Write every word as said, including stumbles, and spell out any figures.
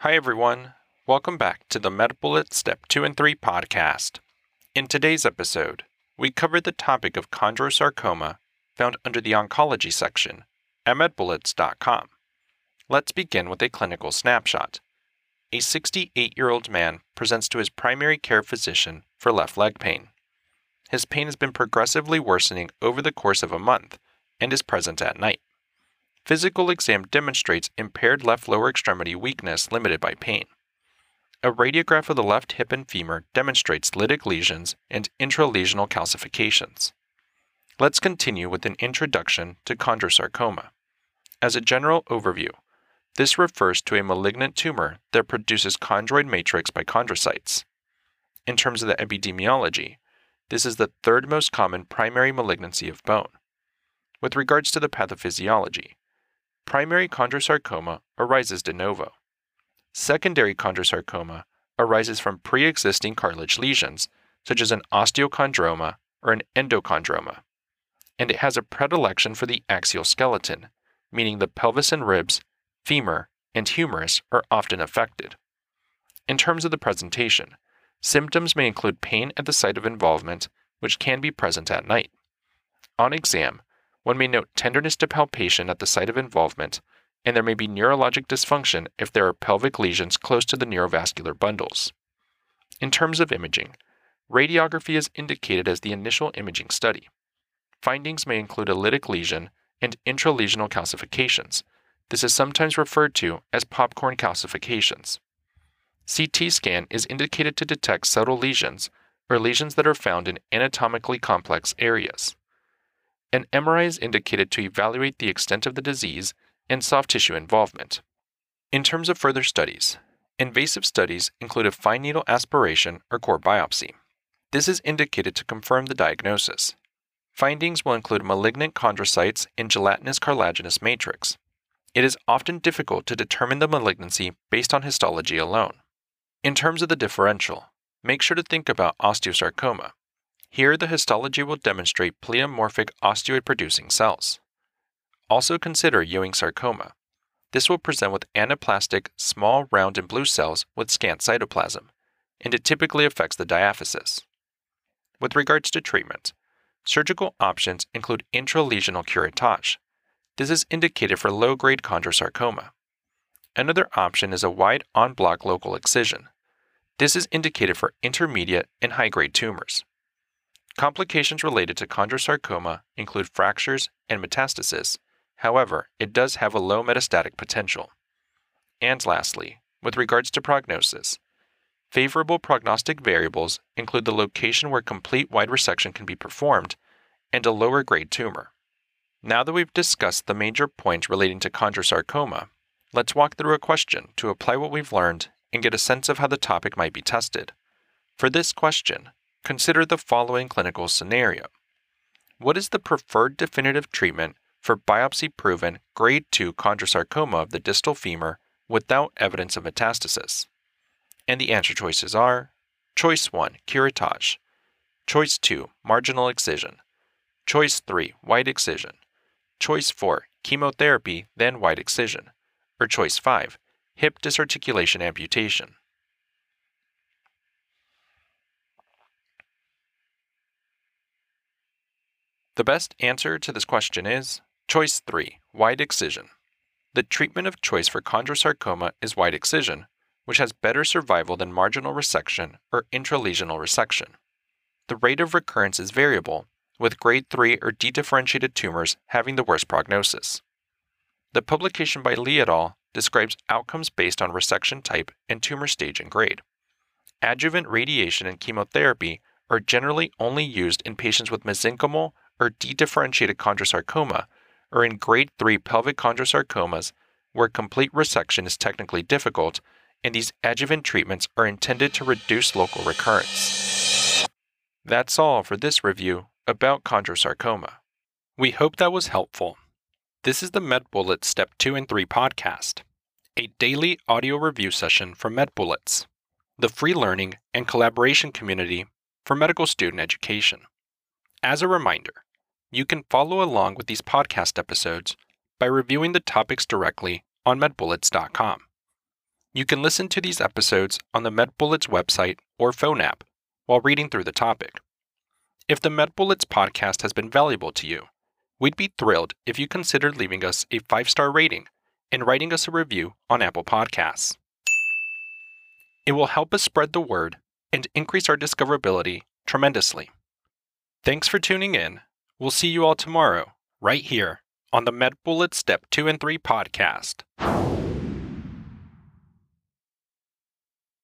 Hi everyone, welcome back to the MedBullets Step two and three podcast. In today's episode, we cover the topic of chondrosarcoma found under the oncology section at med bullets dot com. Let's begin with a clinical snapshot. A sixty-eight-year-old man presents to his primary care physician for left leg pain. His pain has been progressively worsening over the course of a month and is present at night. Physical exam demonstrates impaired left lower extremity weakness limited by pain. A radiograph of the left hip and femur demonstrates lytic lesions and intralesional calcifications. Let's continue with an introduction to chondrosarcoma. As a general overview, this refers to a malignant tumor that produces chondroid matrix by chondrocytes. In terms of the epidemiology, this is the third most common primary malignancy of bone. With regards to the pathophysiology, primary chondrosarcoma arises de novo. Secondary chondrosarcoma arises from pre-existing cartilage lesions, such as an osteochondroma or an endochondroma, and it has a predilection for the axial skeleton, meaning the pelvis and ribs, femur, and humerus are often affected. In terms of the presentation, symptoms may include pain at the site of involvement, which can be present at night. On exam, one may note tenderness to palpation at the site of involvement, and there may be neurologic dysfunction if there are pelvic lesions close to the neurovascular bundles. In terms of imaging, radiography is indicated as the initial imaging study. Findings may include a lytic lesion and intralesional calcifications. This is sometimes referred to as popcorn calcifications. C T scan is indicated to detect subtle lesions or lesions that are found in anatomically complex areas. An M R I is indicated to evaluate the extent of the disease and soft tissue involvement. In terms of further studies, invasive studies include a fine needle aspiration or core biopsy. This is indicated to confirm the diagnosis. Findings will include malignant chondrocytes in gelatinous cartilaginous matrix. It is often difficult to determine the malignancy based on histology alone. In terms of the differential, make sure to think about osteosarcoma. Here, the histology will demonstrate pleomorphic osteoid-producing cells. Also consider Ewing sarcoma. This will present with anaplastic, small, round, and blue cells with scant cytoplasm, and it typically affects the diaphysis. With regards to treatment, surgical options include intralesional curettage. This is indicated for low-grade chondrosarcoma. Another option is a wide en-bloc local excision. This is indicated for intermediate and high-grade tumors. Complications related to chondrosarcoma include fractures and metastasis. However, it does have a low metastatic potential. And lastly, with regards to prognosis, favorable prognostic variables include the location where complete wide resection can be performed and a lower grade tumor. Now that we've discussed the major points relating to chondrosarcoma, let's walk through a question to apply what we've learned and get a sense of how the topic might be tested. For this question, consider the following clinical scenario. What is the preferred definitive treatment for biopsy-proven grade two chondrosarcoma of the distal femur without evidence of metastasis? And the answer choices are Choice one, curettage. Choice two, marginal excision. Choice three, wide excision. Choice four, chemotherapy, then wide excision. Or choice five, hip disarticulation amputation. The best answer to this question is Choice three, wide excision. The treatment of choice for chondrosarcoma is wide excision, which has better survival than marginal resection or intralesional resection. The rate of recurrence is variable, with grade three or dedifferentiated tumors having the worst prognosis. The publication by Lee et al. Describes outcomes based on resection type and tumor stage and grade. Adjuvant radiation and chemotherapy are generally only used in patients with mesenchymal or dedifferentiated chondrosarcoma or in grade three pelvic chondrosarcomas where complete resection is technically difficult, and these adjuvant treatments are intended to reduce local recurrence. That's all for this review about chondrosarcoma. We hope that was helpful. This is the MedBullets Step two and three podcast, a daily audio review session from MedBullets, the free learning and collaboration community for medical student education. As a reminder, you can follow along with these podcast episodes by reviewing the topics directly on med bullets dot com. You can listen to these episodes on the MedBullets website or phone app while reading through the topic. If the MedBullets podcast has been valuable to you, we'd be thrilled if you considered leaving us a five-star rating and writing us a review on Apple Podcasts. It will help us spread the word and increase our discoverability tremendously. Thanks for tuning in. We'll see you all tomorrow, right here on the MedBullets Step two and three podcast.